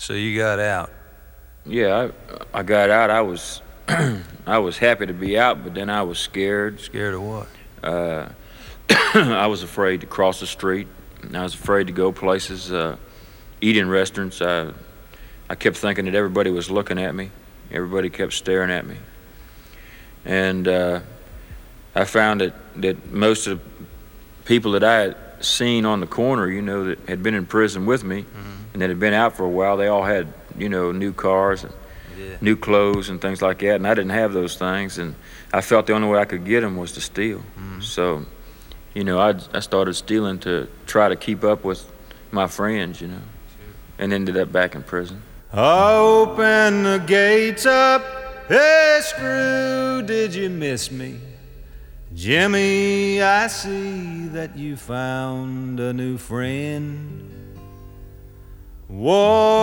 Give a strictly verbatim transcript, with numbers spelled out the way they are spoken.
So you got out. Yeah, I, I got out. I was I was happy to be out, but then I was scared. Scared of what? Uh, I was afraid to cross the street. I was afraid to go places, uh, eat in restaurants. I, I kept thinking that everybody was looking at me. Everybody kept staring at me. And uh, I found that, that most of the people that I had seen on the corner, you know, that had been in prison with me, mm-hmm. and that had been out for a while, they all had, you know, new cars and yeah. new clothes and things like that, and I didn't have those things, and I felt the only way I could get them was to steal. Mm-hmm. So, you know, I, I started stealing to try to keep up with my friends, you know, and ended up back in prison. Open the gates up, hey Screw, did you miss me? Jimmy, I see that you found a new friend. Whoa.